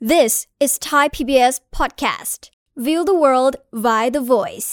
This is Thai PBS podcast. View the world via the voice.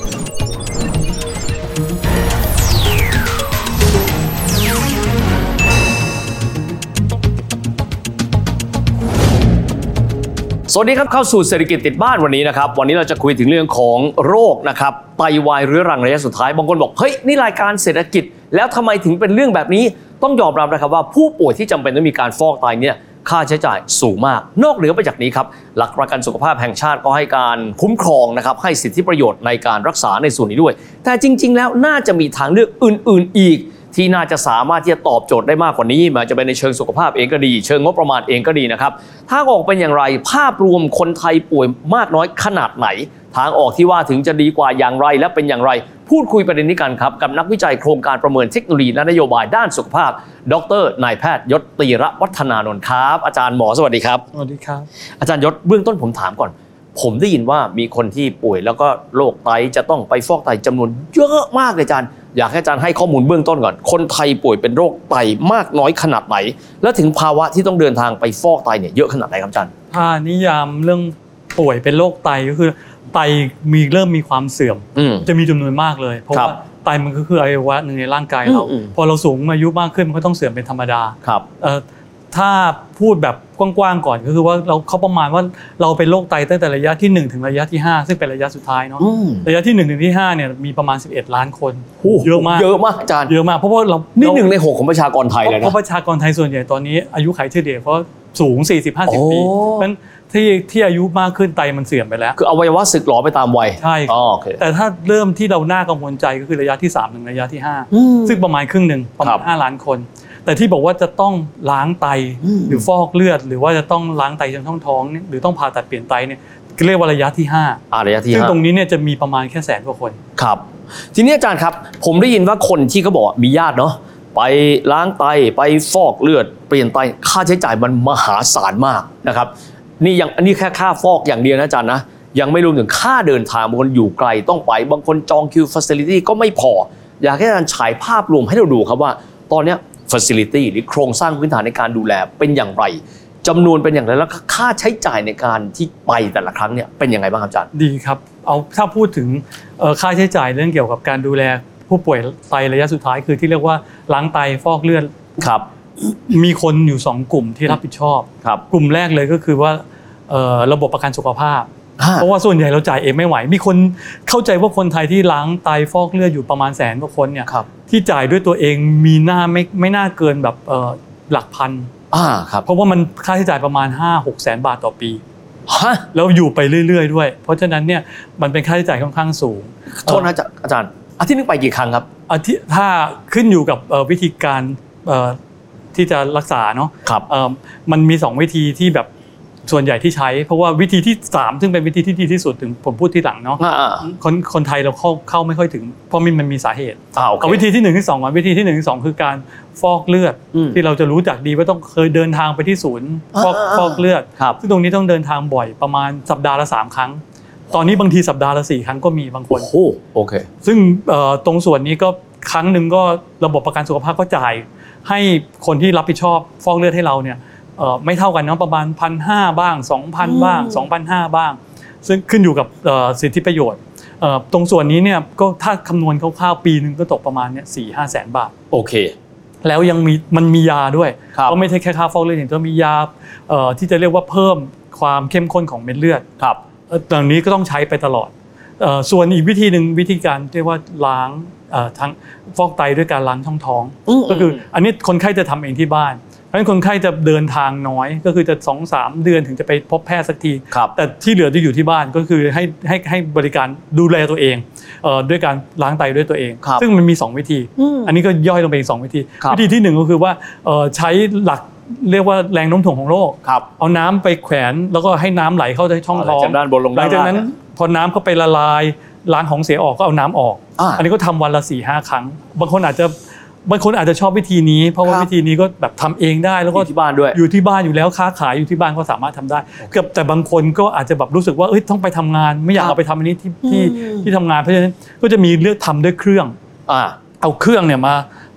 สวัสดีครับเข้าสู่เศรษฐกิจติดบ้านวันนี้นะครับวันนี้เราจะคุยถึงเรื่องของโรคนะครับไตวายเรื้อรังระยะสุดท้ายบางคนบอกเฮ้ยนี่รายการเศรษฐกิจแล้วทำไมถึงเป็นเรื่องแบบนี้ต้องยอมรับนะครับว่าผู้ป่วยที่จำเป็นต้องมีการฟอกไตเนี่ยค่าใช้จ่ายสูงมากนอกเหนือไปจากนี้ครับหลักประกันสุขภาพแห่งชาติก็ให้การคุ้มครองนะครับให้สิทธิประโยชน์ในการรักษาในส่วนนี้ด้วยแต่จริงๆแล้วน่าจะมีทางเลือกอื่นๆอีกที่น่าจะสามารถที่จะตอบโจทย์ได้มากกว่านี้มันจะเป็นในเชิงสุขภาพเองก็ดีเชิงงบประมาณเองก็ดีนะครับทางออกเป็นอย่างไรภาพรวมคนไทยป่วยมากน้อยขนาดไหนทางออกที่ว่าถึงจะดีกว่าอย่างไรและเป็นอย่างไรพูดคุยประเด็นนี้กันครับกับนักวิจัยโครงการประเมินเทคโนโลยีและนโยบายด้านสุขภาพดร.นายแพทย์ยศตีระวัฒนานนท์ครับอาจารย์หมอสวัสดีครับสวัสดีครับอาจารย์ยศเบื้องต้นผมถามก่อนผมได้ยินว่ามีคนที่ป่วยแล้วก็โรคไตจะต้องไปฟอกไตจำนวนเยอะมากเลยอาจารย์อยากให้อาจารย์ให้ข้อมูลเบื้องต้นก่อนคนไทยป่วยเป็นโรคไตมากน้อยขนาดไหนและถึงภาวะที่ต้องเดินทางไปฟอกไตเนี่ยเยอะขนาดไหนครับอาจารย์ถ้านิยามเรื่องป่วยเป็นโรคไตก็คือไตเริ่มมีความเสื่อมจะมีจำนวนมากเลยเพราะว่าไตมันก็คืออวัยวะหนึ่งในร่างกายเราพอเราสูงอายุมากขึ้นมันก็ต้องเสื่อมเป็นธรรมดาถ้าพูดแบบกว้างๆก่อนก็คือว่าเขาประมาณว่าเราเป็นโรคไตตั้งแต่ระยะที่1ถึงระยะที่5ซึ่งเป็นระยะสุดท้ายเนาะระยะที่1ถึงที่5เนี่ยมีประมาณ11ล้านคนเยอะมากอาจารย์เยอะมากเพราะว่าเรานี่1ใน6ของประชากรไทยเลยนะเพราะประชากรไทยส่วนใหญ่ตอนนี้อายุขัยเฉลี่ยเพราะสูง 40-50 ปีเพราะฉะนั้นที่อายุมากขึ้นไตมันเสื่อมไปแล้วคืออวัยวะสึกหรอไปตามวัยใช่แต่ถ้าเริ่มที่เราน่ากังวลใจก็คือระยะที่3ถึงระยะที่5ซึ่งประมาณครึ่งนึงประมาณ5ล้านคนแต่ที่บอกว่าจะต้องล้างไตหรือฟอกเลือดหรือว่าจะต้องล้างไตจนท้องหรือต้องผ่าตัดเปลี่ยนไตเนี่ยเรียกว่าระยะที่5 ระยะที่5 ซึ่งตรงนี้เนี่ยจะมีประมาณแค่100,000 กว่าคนครับทีนี้อาจารย์ครับผมได้ยินว่าคนที่เขาบอกมีญาติเนาะไปล้างไตไปฟอกเลือดเปลี่ยนไตค่าใช้จ่ายมันมหาศาลมากนะครับอันนี้แค่ค่าฟอกอย่างเดียวนะอาจารย์นะยังไม่รวมถึงค่าเดินทางบางคนอยู่ไกลต้องไปบางคนจองคิว facility ก็ไม่พออยากให้อาจารย์ฉายภาพรวมให้เราดูครับว่าตอนนี้ facility หรือโครงสร้างพื้นฐานในการดูแลเป็นอย่างไรจำนวนเป็นอย่างไรแล้วค่าใช้จ่ายในการที่ไปแต่ละครั้งเนี่ยเป็นยังไงบ้างครับอาจารย์ดีครับเอาถ้าพูดถึงค่าใช้จ่ายเรื่องเกี่ยวกับการดูแลผู้ป่วยไตระยะสุดท้ายคือที่เรียกว่าล้างไตฟอกเลือดครับมีคนอยู่2กลุ่มที่รับผิดชอบกลุ่มแรกเลยก็คือว่าระบบประกันสุขภาพเพราะว่าส่วนใหญ่เราจ่ายเองไม่ไหวมีคนเข้าใจว่าคนไทยที่ล้างไตฟอกเลือดอยู่ประมาณ100,000 กว่าคนเนี่ยที่จ่ายด้วยตัวเองมีหน้าไม่น่าเกินแบบหลักพันครับเพราะว่ามันค่าใช้จ่ายประมาณ 5-6 แสนบาทต่อปีแล้วอยู่ไปเรื่อยๆด้วยเพราะฉะนั้นเนี่ยมันเป็นค่าใช้จ่ายค่อนข้างสูงโทษนะอาจารย์อาทิตย์นึงไปกี่ครั้งครับถ้าขึ้นอยู่กับวิธีการที่จะรักษาเนาะมันมี2วิธีที่แบบส่วนใหญ่ที่ใช้เพราะว่าวิธีที่3ซึ่งเป็นวิธีที่ดีที่สุดถึงผมพูดที่หลังเนาะคนไทยเราเข้าไม่ค่อยถึงเพราะมันมีสาเหตุเอาวิธีที่1ที่2ก่อนวิธีที่1ที่2คือการฟอกเลือดที่เราจะรู้จักดีว่าต้องเคยเดินทางไปที่ศูนย์ฟอกเลือดซึ่งตรงนี้ต้องเดินทางบ่อยประมาณสัปดาห์ละ3 ครั้งตอนนี้บางทีสัปดาห์ละ4 ครั้งก็มีบางคนโอเคซึ่งตรงส่วนนี้ก็ครั้งนึงก็ระบบประกันสุขภาพก็จ่ายให้คนที่รับผิดชอบฟอกเลือดให้เราเนี่ยไม่เท่ากันเนาะประมาณ 1,500 บ้าง 2,000 บ้าง 2,500 บ้างซึ่งขึ้นอยู่กับสิทธิประโยชน์ตรงส่วนนี้เนี่ยก็ถ้าคำนวณคร่าวๆปีนึงก็ตกประมาณเนี่ย 4-5 แสนบาทโอเคแล้วยังมันมียาด้วยก็ไม่ใช่แค่ค่าฟอกเลือดอย่างเดียวมียาที่จะเรียกว่าเพิ่มความเข้มข้นของเม็ดเลือดตรงนี้ก็ต้องใช้ไปตลอดส่วนอีกวิธีนึงวิธีการเรียกว่าล้างทั้งฟอกไตด้วยการล้างช่องท้องก็คืออันนี้คนไข้จะทำเองที่บ้านเพราะฉะนั้นคนไข้จะเดินทางน้อยก็คือจะ 2-3 เดือนถึงจะไปพบแพทย์สักทีแต่ที่เหลือจะอยู่ที่บ้านก็คือให้บริการดูแลตัวเองด้วยการล้างไตด้วยตัวเองซึ่งมันมี2วิธีอันนี้ก็ย่อยลงไปอีก2วิธีวิธีที่1ก็คือว่าใช้หลักเรียกว่าแรงโน้มถ่วงของโลกเอาน้ำไปแขวนแล้วก็ให้น้ำไหลเข้าในช่องท้องหลังจากนั้นพอน้ำเข้าไปละลายล้างของเสียออกก็เอาน้ำออกอันนี้ก็ทำวันละ 4-5 ครั้งบางคนอาจจะชอบวิธีนี้เพราะว่าวิธีนี้ก็แบบทำเองได้แล้วก็อยู่ที่บ้านด้วยอยู่ที่บ้านอยู่แล้วค้าขายอยู่ที่บ้านก็สามารถทำได้แต่บางคนก็อาจจะแบบรู้สึกว่าต้องไปทำงานไม่อยากเอาไปทำอันนี้ที่ทำงานเพราะฉะนั้นก็จะมีเลือกทำด้วยเครื่องเอาเครื่องเนี่ย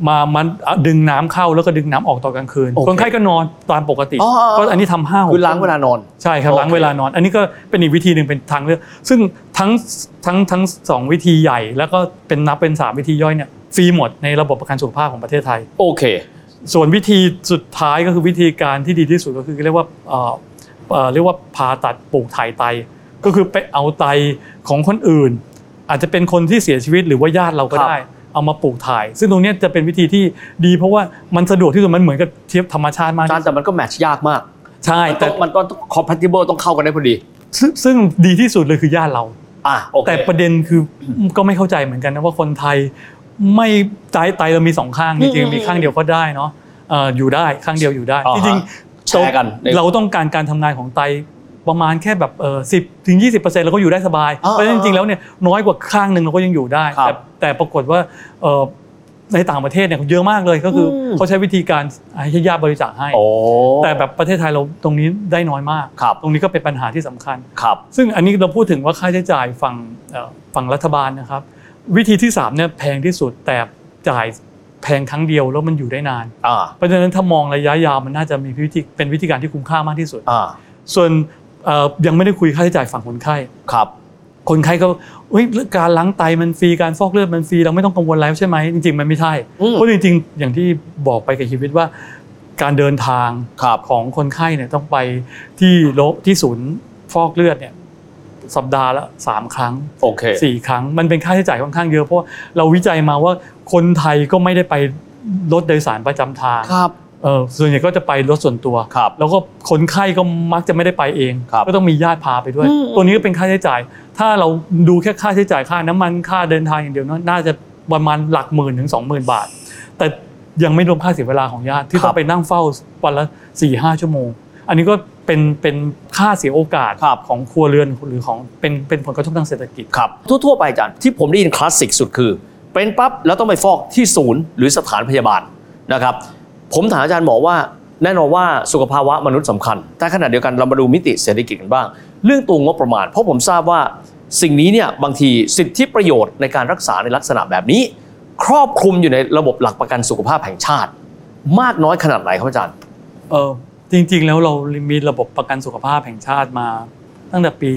มันดึงน้ำเข้าแล้วก็ดึงน้ำออกตอนกลางคืนคนไข้ก็นอนตามปกติก็อันนี้ทำ5-6 คือล้างเวลานอนใช่ครับล้างเวลานอนอันนี้ก็เป็นอีกวิธีหนึ่งเป็นทางเลือกซึ่งทั้ง2วิธีใหญ่แล้วก็เป็น3วิธีย่อยเนี่ยฟรีหมดในระบบประกันสุขภาพของประเทศไทยโอเคส่วนวิธีสุดท้ายก็คือวิธีการที่ดีที่สุดก็คือเรียกว่าผ่าตัดปลูกถ่ายไตก็คือไปเอาไตของคนอื่นอาจจะเป็นคนที่เสียชีวิตหรือว่าญาติเราก็ได้เอามาปลูกถ่ายซึ่งตรงนี้จะเป็นวิธีที่ดีเพราะว่ามันสะดวกที่สุดมันเหมือนกับเทียบธรรมชาติมากแต่มันก็แมทช์ยากมากใช่แต่มันต้อง compatible ต้องเข้ากันได้พอดีซึ่งดีที่สุดเลยคือญาติเรา okay. แต่ประเด็นคือก็ไม่เข้าใจเหมือนกันนะว่าคนไทยไม่ไตเรามี2ข้างจริงๆมีข้างเดียวก็ได้เนาะอยู่ได้ข้างเดียวอยู่ได้จริงๆเราต้องการทำงานของไตประมาณแค่แบบ10-20% เราก็อยู่ได้สบายเพราะฉะนั้นจริงๆแล้วเนี่ยน้อยกว่าข้างนึงเราก็ยังอยู่ได้แต่ปรากฏว่าในต่างประเทศเนี่ยเยอะมากเลยก็คือเขาใช้วิธีการให้ญาติบริจาคให้แต่แบบประเทศไทยเราตรงนี้ได้น้อยมากตรงนี้ก็เป็นปัญหาที่สำคัญซึ่งอันนี้เราพูดถึงว่าค่าใช้จ่ายฝั่งรัฐบาลนะครับวิธีที่3เนี่ยแพงที่สุดแต่จ่ายแพงครั้งเดียวแล้วมันอยู่ได้นานเพราะฉะนั้นถ้ามองระยะยาวมันน่าจะมีเป็นวิธีการที่คุ้มค่ามากที่สุดส่วนยังไม่ได้คุยค่าใช้จ่ายฝั่งคนไข้คนไข้ก็การล้างไตมันฟรีการฟอกเลือดมันฟรีเราไม่ต้องกังวลแล้วใช่ไหมจริงๆมันไม่ใช่เพราะจริงๆอย่างที่บอกไปกับชีวิตว่าการเดินทางของคนไข้เนี่ยต้องไปที่ศูนย์ฟอกเลือดเนี่ยสัปดาห์ละ3 ครั้ง4 ครั้งมันเป็นค่าใช้จ่ายค่อนข้างเยอะเพราะเราวิจัยมาว่าคนไทยก็ไม่ได้ไปรถโดยสารประจำทางส่วนใหญ่ก็จะไปรถส่วนตัวแล้วก็คนไข้ก็มักจะไม่ได้ไปเองก็ต้องมีญาติพาไปด้วยตัวนี้ก็เป็นค่าใช้จ่ายถ้าเราดูแค่ค่าใช้จ่ายค่าน้ำมันค่าเดินทางอย่างเดียวน่าจะประมาณหลักหมื่นถึง 20,000 บาทแต่ยังไม่รวมค่าเสียเวลาของญาติที่ต้องไปนั่งเฝ้าวันละ 4-5 ชั่วโมงอันนี้ก็เป็นค่าเสียโอกาสของครัวเรือนหรือของเป็นผลกระทบทางเศรษฐกิจครับทั่วไปอาจารย์ที่ผมได้ยินคลาสสิกสุดคือเป็นปั๊บแล้วต้องไปฟอกที่ศูนย์หรือสถานพยาบาลนะครับผมถามอาจารย์หมอว่าแน่นอนว่าสุขภาวะมนุษย์สำคัญแต่ขณะเดียวกันเรามาดูมิติเศรษฐกิจกันบ้างเรื่องตัวงบประมาณเพราะผมทราบว่าสิ่งนี้เนี่ยบางทีสิทธิประโยชน์ในการรักษาในลักษณะแบบนี้ครอบคลุมอยู่ในระบบหลักประกันสุขภาพแห่งชาติมากน้อยขนาดไหนครับอาจารย์จริงๆแล้วเรามีระบบประกันสุขภาพแห่งชาติมาตั้งแต่ปี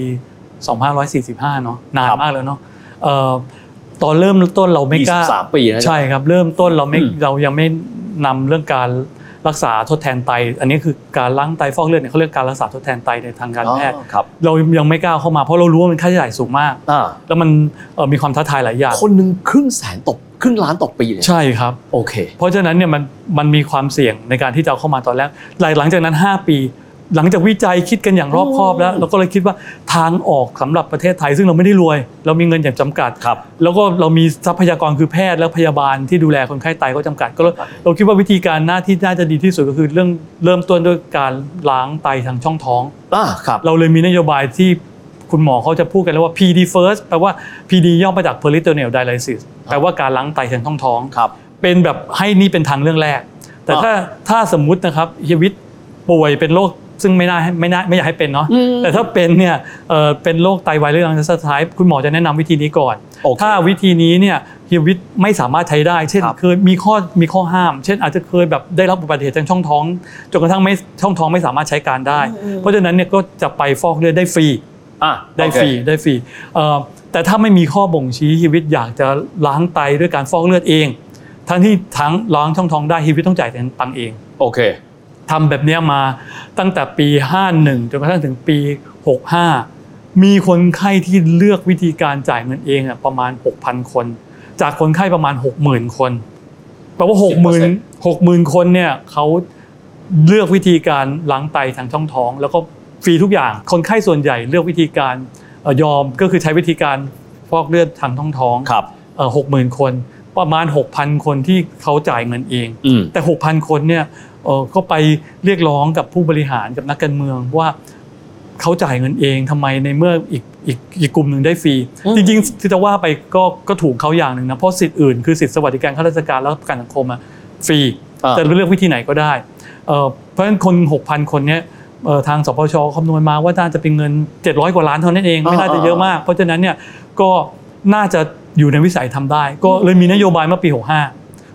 2545เนาะนานมากแล้วเนาะตอนเริ่มต้นเราไม่กล้า 23 ปีนะใช่ครับเริ่มต้นเรายังไม่นำเรื่องการรักษาทดแทนไตอันนี้คือการล้างไตฟอกเลือดเนี่ยเขาเรียกการรักษาทดแทนไตในทางการแพทย์เรายังไม่กล้าเข้ามาเพราะเรารู้ว่ามันค่าใช้จ่ายสูงมากแล้วมันมีความท้าทายหลายอย่างคนนึงครึ่งล้านต่อปีเลยใช่ครับโอเคเพราะฉะนั้นเนี่ยมันมีความเสี่ยงในการที่จะเข้ามาตอนแรกหลังจากนั้น5 ปีหลังจากวิจัยคิดกันอย่างรอบคอบแล้วเราก็เลยคิดว่าทางออกสำหรับประเทศไทยซึ่งเราไม่ได้รวยเรามีเงินอย่างจำกัดแล้วก็เรามีทรัพยากรคือแพทย์และพยาบาลที่ดูแลคนไข้ไตก็จำกัดก็เราคิดว่าวิธีการที่น่าจะดีที่สุดก็คือเริ่มต้นด้วยการล้างไตทางช่องท้องเราเลยมีนโยบายที่คุณหมอเขาจะพูดกันแล้วว่า PD first แปลว่า PD ย่อมาจาก peritoneal dialysis แปลว่าการล้างไตทางช่องท้องเป็นแบบให้นี่เป็นทางเรื่องแรกแต่ถ้าสมมุตินะครับเฮียวิทย์ป่วยเป็นโรคซึ่งไม่อยากให้เป็นเนาะแต่ถ้าเป็นเนี่ยเป็นโรคไตวายเรื้อรังระยะสุดท้ายคุณหมอจะแนะนำวิธีนี้ก่อนถ้าวิธีนี้เนี่ยเฮียวิทย์ไม่สามารถใช้ได้เช่นเคยมีข้อห้ามเช่นอาจจะเคยแบบได้รับอุบัติเหตุทางช่องท้องจนกระทั่งช่องท้องไม่สามารถใช้การได้เพราะฉะนั้นเนี่ยก็จะไปฟอกเลือดได้ฟรีได้ฟรีแต่ถ้าไม่มีข้อบ่งชี้เฮียวิทย์อยากจะล้างไตด้วยการฟอกเลือดเองทั้งล้างช่องท้องได้เฮียวิทย์ต้องจ่ายตังค์เองโอเคทำแบบนี้มาตั้งแต่ปี51จนกระทั่งถึงปี65มีคนไข้ที่เลือกวิธีการจ่ายเงินเองประมาณ 6,000 คนจากคนไข้ประมาณ 60,000 คนแปลว่า 60,000 คนเนี่ยเขาเลือกวิธีการล้างไตทางช่องท้องแล้วก็ฟรีทุกอย่างคนไข้ส่วนใหญ่เลือกวิธีการยอมก็คือใช้วิธีการฟอกเลือดทางช่องท้อง60,000 คนประมาณ 6,000 คนที่เขาจ่ายเงินเองแต่ 6,000 คนเนี่ยก็ไปเรียกร้องกับผู้บริหารกับนักการเมืองว่าเขาจ่ายเงินเองทำไมในเมื่ออีกกลุ่มหนึ่งได้ฟรีจริงๆที่จะว่าไปก็ถูกเขาอย่างหนึ่งนะเพราะสิทธิ์อื่นคือสิทธิสวัสดิการข้าราชการและประกันสังคมฟรีจะเลือกวิธีไหนก็ได้เพราะฉะนั้นคน 6,000 คนนี้ทางสปช.คำนวณมาว่าน่าจะเป็นเงิน700 กว่าล้านเท่านั้นเองไม่น่าจะเยอะมากเพราะฉะนั้นเนี่ยก็น่าจะอยู่ในวิสัยทำได้ก็เลยมีนโยบายเมื่อปี65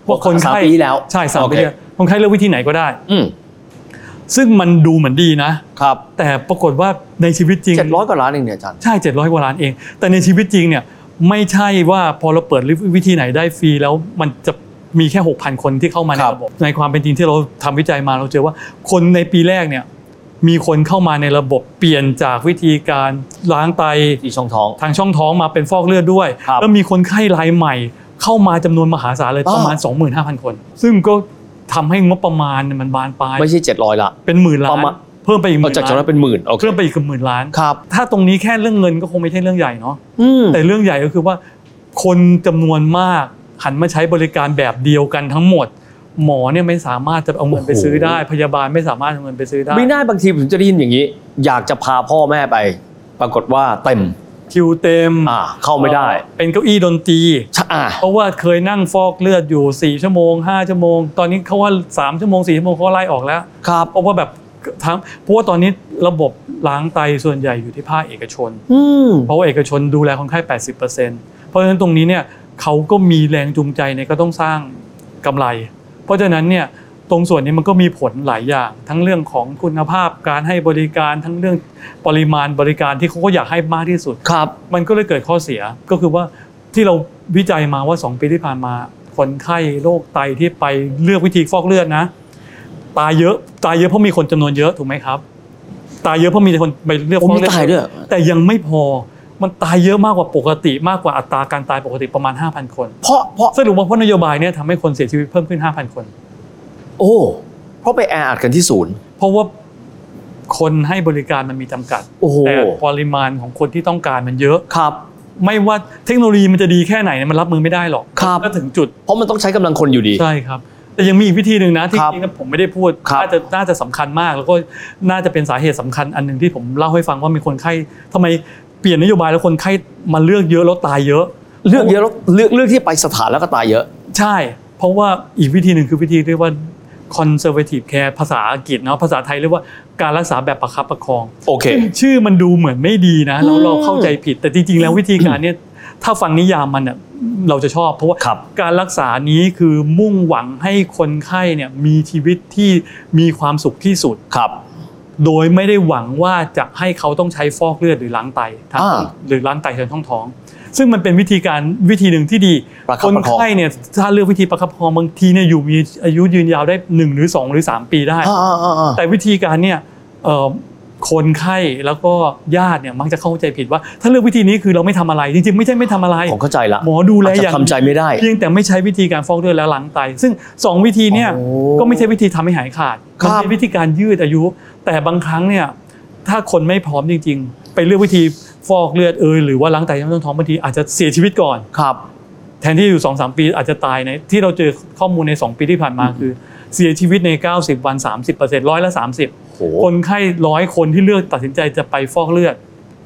ว่าคนไข้ 3 ปีแล้วใช่3 ปีแล้วคนไข้เลือกวิธีไหนก็ได้ซึ่งมันดูเหมือนดีนะครับแต่ปรากฏว่าในชีวิตจริง 700 กว่าล้านเองเนี่ยอาจารย์ใช่700 กว่าล้านเองแต่ในชีวิตจริงเนี่ยไม่ใช่ว่าพอเราเปิดวิธีไหนได้ฟรีแล้วมันจะมีแค่ 6,000 คนที่เข้ามาในระบบในความเป็นจริงที่เราทำวิจัยมาเราเจอว่าคนในปีแรกเนี่ยมีคนเข้ามาในระบบเปลี่ยนจากวิธีการล้างไตที่ช่องท้องทางช่องท้องมาเป็นฟอกเลือดด้วยแล้วมีคนไข้รายใหม่เข้ามาจำนวนมหาศาลเลยประมาณ 25,000 คนซึ่งก็ทำให้งบประมาณมันบานปลายไม่ใช่700ละเป็นหมื่นล้านเพิ่มไปอีก10,000 ล้านจาก700เป็นหมื่นเพิ่มไปอีก10,000 ล้านครับถ้าตรงนี้แค่เรื่องเงินก็คงไม่ใช่เรื่องใหญ่เนาะแต่เรื่องใหญ่ก็คือว่าคนจำนวนมากหันมาใช้บริการแบบเดียวกันทั้งหมดหมอเนี่ยไม่สามารถจะเอาเงินไปซื้อได้พยาบาลไม่สามารถเอาเงินไปซื้อได้ไม่น่าบางทีผมจะได้ยินอย่างนี้อยากจะพาพ่อแม่ไปปรากฏว่าเต็มคิวเต็มเข้าไม่ได้เป็นเก้าอี้ดนตรีเพราะว่าเคยนั่งฟอกเลือดอยู่4 ชั่วโมง5 ชั่วโมงตอนนี้เขาว่า3 ชั่วโมง4 ชั่วโมงเขาไล่ออกแล้วครับเพราะว่าแบบเพราะว่าตอนนี้ระบบล้างไตส่วนใหญ่อยู่ที่ภาคเอกชนเพราะว่าเอกชนดูแลคนไข้ 80% เพราะฉะนั้นตรงนี้เนี่ยเขาก็มีแรงจูงใจในก็ต้องสร้างกำไรเพราะฉะนั้นเนี่ยตรงส่วนนี้มันก็มีผลหลายอย่างทั้งเรื่องของคุณภาพการให้บริการทั้งเรื่องปริมาณบริการที่เขาก็อยากให้มากที่สุดครับมันก็เลยเกิดข้อเสียก็คือว่าที่เราวิจัยมาว่า2 ปีที่ผ่านมาคนไข้โรคไตที่ไปเลือกวิธีฟอกเลือดนะตายเยอะเพราะมีคนจำนวนเยอะถูกไหมครับตายเยอะเพราะมีคนไปเลือกฟอกเลือดแต่ยังไม่พอมันตายเยอะมากกว่าปกติมากกว่าอัตราการตายปกติประมาณ 5,000 คนเพราะสรุปว่าเพราะนโยบายเนี่ยทำให้คนเสียชีวิตเพิ่มขึ้น 5,000 คนเพราะไปแออัดกันที่ศูนย์เพราะว่าคนให้บริการมันมีจำกัดแต่ปริมาณของคนที่ต้องการมันเยอะครับไม่ว่าเทคโนโลยีมันจะดีแค่ไหนมันรับมือไม่ได้หรอกก็ถึงจุดเพราะมันต้องใช้กำลังคนอยู่ดีใช่ครับแต่ยังมีอีกวิธีหนึ่งนะที่จริงๆผมไม่ได้พูดน่าจะสำคัญมากแล้วก็น่าจะเป็นสาเหตุสำคัญอันนึงที่ผมเล่าให้ฟังว่ามีคนไข้ทำไมเปลี่ยนนโยบายแล้วคนไข้มาเลือกเยอะแล้วตายเยอะเลือกเยอะแล้วเลือกที่ไปสถานแล้วก็ตายเยอะใช่เพราะว่าอีกวิธีหนึ่งคือวิธีเรียกว่า conservative care ภาษาอังกฤษเนาะภาษาไทยเรียกว่าการรักษาแบบประคับประคองโอเคชื่อมันดูเหมือนไม่ดีนะแล้วเราเข้าใจผิดแต่จริงๆแล้ววิธีการเนี่ยถ้าฟังนิยามมันเนี่ยเราจะชอบเพราะว่าการรักษานี้คือมุ่งหวังให้คนไข้เนี่ยมีชีวิตที่มีความสุขที่สุดโดยไม่ได้หวังว่าจะให้เขาต้องใช้ฟอกเลือดหรือล้างไตหรือล้างไตทางช่องท้องซึ่งมันเป็นวิธีหนึ่งที่ดีคนไข้เนี่ยถ้าเลือกวิธีประคับประคองบางทีเนี่ยอยู่มีอายุยืนยาวได้1 หรือ 2 หรือ 3 ปีได้แต่วิธีการเนี่ยคนไข้แล้วก็ญาติเนี่ยมักจะเข้าใจผิดว่าถ้าเลือกวิธีนี้คือเราไม่ทำอะไรจริงๆไม่ใช่ไม่ทำอะไรผมเข้าใจละหมอดูแลอย่างทำใจไม่ได้เพียงแต่ไม่ใช้วิธีการฟอกเลือดแล้วล้างไตซึ่ง2 วิธีเนี่ยก็ไม่ใช่วิธีทำให้หายขาดมันเป็นวิธีการยืดอายุแต่บางครั้งเนี่ยถ้าคนไม่พร้อมจริงๆไปเลือกวิธีฟอกเลือดหรือว่าล้างไตช่องท้องบางทีอาจจะเสียชีวิตก่อนแทนที่อยู่ 2-3 ปีอาจจะตายในที่เราเจอข้อมูลใน2 ปีที่ผ่านมาคือเสียชีวิตใน90 วัน 30% 30%คนไข้100 คนที่เลือกตัดสินใจจะไปฟอกเลือด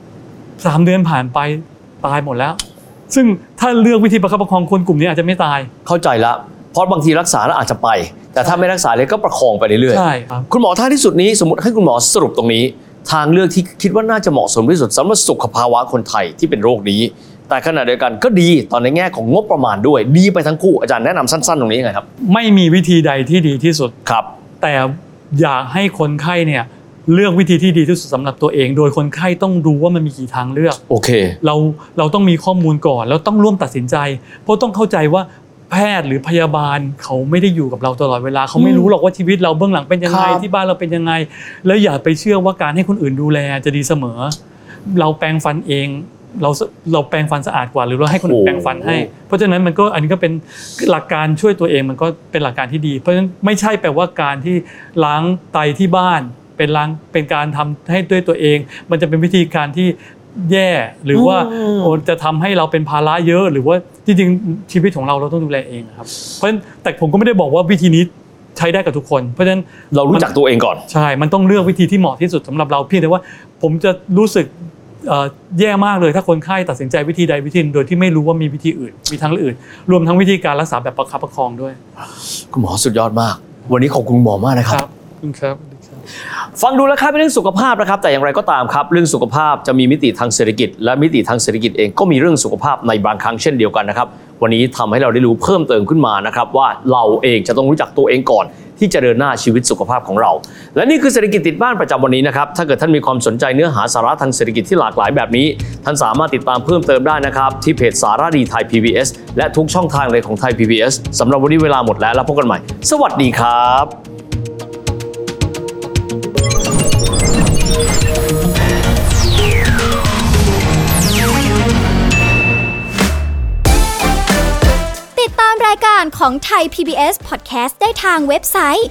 3 เดือนผ่านไปตายหมดแล้วซึ่งถ้าเลือกวิธีประคับประคองคนกลุ่มนี้อาจจะไม่ตายเข้าใจละเพราะบางทีรักษาแล้วอาจจะไปแต่ถ้าไม่รักษาเลยก็ประคองไปเรื่อยๆใช่ครับคุณหมอท้ายที่สุดนี้สมมติให้คุณหมอสรุปตรงนี้ทางเลือกที่คิดว่าน่าจะเหมาะสมที่สุดสำหรับสุขภาวะคนไทยที่เป็นโรคนี้แต่ขณะเดียวกันก็ดีตอนในแง่ของงบประมาณด้วยดีไปทั้งคู่อาจารย์แนะนำสั้นๆตรงนี้ยังไงครับไม่มีวิธีใดที่ดีที่สุดครับแต่อยากให้คนไข้เนี่ยเลือกวิธีที่ดีที่สุดสำหรับตัวเองโดยคนไข้ต้องรู้ว่ามันมีกี่ทางเลือกโอเคเราต้องมีข้อมูลก่อนแล้วต้องร่วมตัดสินใจเพราะต้องเข้าใจว่าแพทย์หรือพยาบาลเขาไม่ได้อยู่กับเราตลอดเวลาเขาไม่รู้หรอกว่าชีวิตเราเบื้องหลังเป็นยังไงที่บ้านเราเป็นยังไงแล้วอย่าไปเชื่อว่าการให้คนอื่นดูแลจะดีเสมอเราแปรงฟันเองเราแปรงฟันสะอาดกว่าหรือเราให้คนอื่นแปรงฟันให้เพราะฉะนั้นมันก็อันนี้ก็เป็นหลักการช่วยตัวเองมันก็เป็นหลักการที่ดีเพราะฉะนั้นไม่ใช่แปลว่าการที่ล้างไตที่บ้านเป็นการทำให้ด้วยตัวเองมันจะเป็นวิธีการที่แย่หรือว่าจะทำให้เราเป็นภาระเยอะหรือว่าจริงๆชีวิตของเราต้องดูแลเองครับเพราะฉะนั้นแต่ผมก็ไม่ได้บอกว่าวิธีนี้ใช้ได้กับทุกคนเพราะฉะนั้นเรารู้จักตัวเองก่อนใช่มันต้องเลือกวิธีที่เหมาะที่สุดสำหรับเราเพียงแต่ว่าผมจะรู้สึกแย่มากเลยถ้าคนไข้ตัดสินใจวิธีใดวิธีหนึ่งโดยที่ไม่รู้ว่ามีวิธีอื่นมีทางอื่นรวมทั้งวิธีการรักษาแบบประคับประคองด้วยคุณหมอสุดยอดมากวันนี้ขอบคุณหมอมากนะครับขอบคุณครับฟังดูแล้วครับเป็นเรื่องสุขภาพนะครับแต่อย่างไรก็ตามครับเรื่องสุขภาพจะมีมิติทางเศรษฐกิจและมิติทางเศรษฐกิจเองก็มีเรื่องสุขภาพในบางครั้งเช่นเดียวกันนะครับวันนี้ทำให้เราได้รู้เพิ่มเติมขึ้นมานะครับว่าเราเองจะต้องรู้จักตัวเองก่อนที่จะเดินหน้าชีวิตสุขภาพของเราและนี่คือเศรษฐกิจติดบ้านประจำวันนี้นะครับถ้าเกิดท่านมีความสนใจเนื้อหาสาระทางเศรษฐกิจที่หลากหลายแบบนี้ท่านสามารถติดตามเพิ่มเติมได้นะครับที่เพจสาระดีไทย PBS และทุกช่องทางเลยของไทย PBS สำหรับวันนี้เวลาหมดแล้วพบกันใหม่สวัสดีครับติดตามรายการของไทย PBS Podcast ได้ทางเว็บไซต์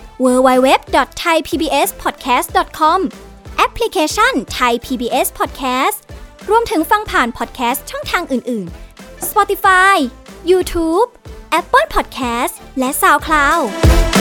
www.thaipbspodcast.com แอปพลิเคชัน Thai PBS Podcast รวมถึงฟังผ่าน podcast ช่องทางอื่น ๆ Spotify YouTube Apple Podcast และ SoundCloud